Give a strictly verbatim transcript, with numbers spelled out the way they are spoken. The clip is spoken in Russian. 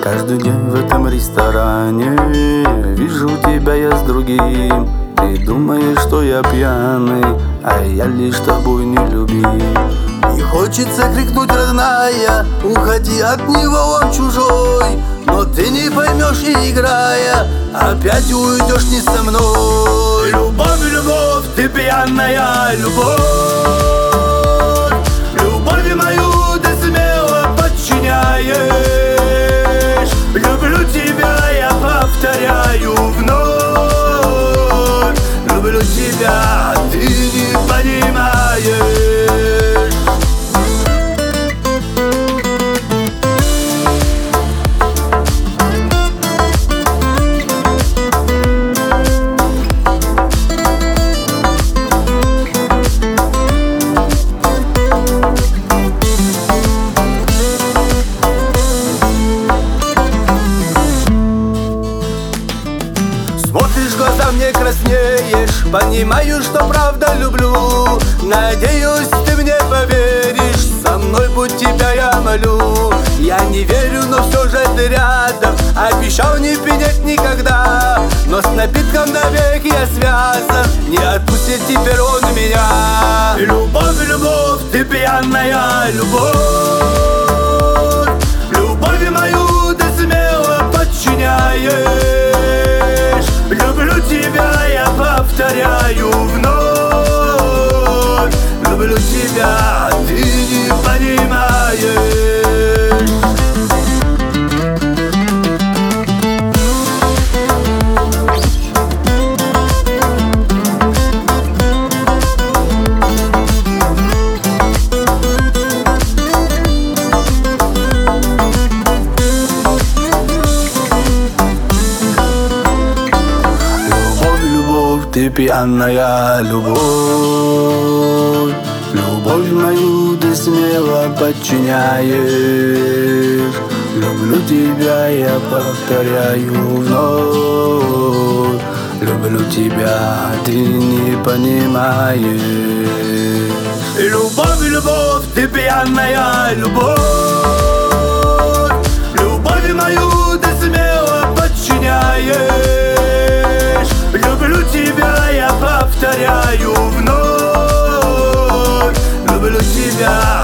Каждый день в этом ресторане вижу тебя я с другим. Ты думаешь, что я пьяный, а я лишь тобой не любим. И хочется крикнуть, родная, уходи от него, он чужой. Но ты не поймешь и играя, опять уйдешь не со мной. Любовь, любовь, ты пьяная любовь. Любовь мою ты смело подчиняешь. Люблю тебя, я повторяю вновь. Люблю тебя, ты не понимаешь. Смотришь в глаза, мне краснеешь. Понимаю, что правда люблю. Надеюсь, ты мне поверишь. Со мной будь тебя я молю. Я не верю, но все же ты рядом. Обещал не пьянеть никогда, но с напитком навек я связан. Не отпустит теперь он меня. Любовь, любовь, ты пьяная любовь. Любовь мою ты смело подчиняешь. Люблю тебя, я повторяю вновь. Люблю тебя, ты не понимаешь. Ты пьяная любовь. Любовь мою ты смело подчиняешь. Люблю тебя, я повторяю вновь. Люблю тебя, ты не понимаешь. Любовь, любовь, ты пьяная любовь. Любовь мою ты смело подчиняешь. Люблю тебя, я повторяю вновь. Люблю тебя.